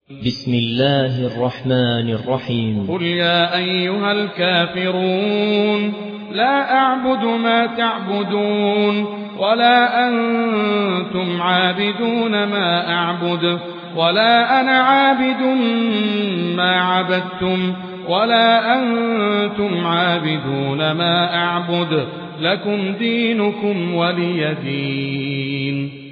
بسم الله الرحمن الرحيم. قل يا أيها الكافرون لا أعبد ما تعبدون ولا أنتم عابدون ما أعبد ولا أنا عابد ما عبدتم ولا أنتم عابدون ما أعبد لكم دينكم ولي دين.